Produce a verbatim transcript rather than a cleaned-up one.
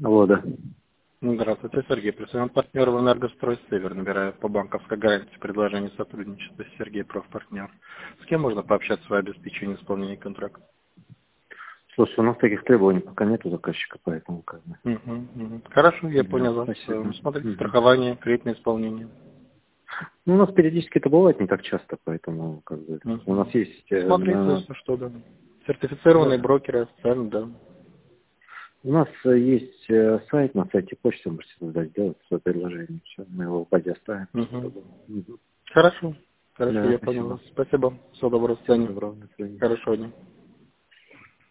Алло, да. Здравствуйте, Сергей. Представляем партнер в «Энергострой Север». Набираю по банковской гарантии предложение сотрудничества. Сергей, профпартнер. С кем можно пообщаться о обеспечении исполнения контракта? Слушай, у нас таких требований пока нет у заказчика, поэтому как бы. Угу, угу. Хорошо, я Да, понял вас. спасибо. Смотрите, Мгм. страхование, кредитное исполнение. Ну, у нас периодически это бывает не так часто, поэтому как бы у нас Угу. есть э, на- Смотрите, что да. Сертифицированные да. брокеры, официально, да. У нас э, есть э, сайт, на сайте почты можете туда сделать свое предложение. Все, мы его в базе оставим. Угу. Мгм. Хорошо. Хорошо, Да, я понял спасибо. вас. Спасибо. Всего доброго, до Всего свидания. доброго, до свидания. Хорошего дня.